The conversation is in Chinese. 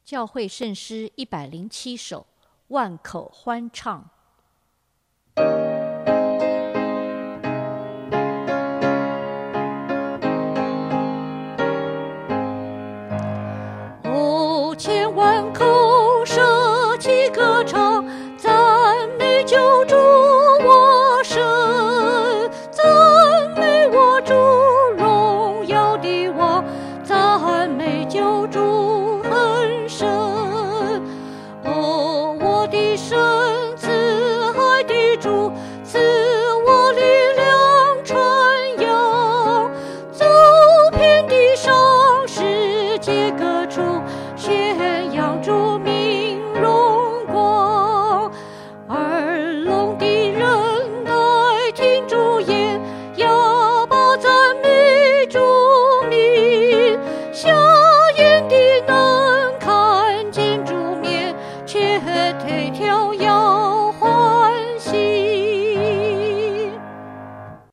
教会圣诗107首，万口欢唱。哦，千万口舍起歌唱，赞美救主我神，赞美我主荣耀的王，赞美救主很深。哦，我的神，慈爱的主，赐我力量传扬，走遍地上世界各处。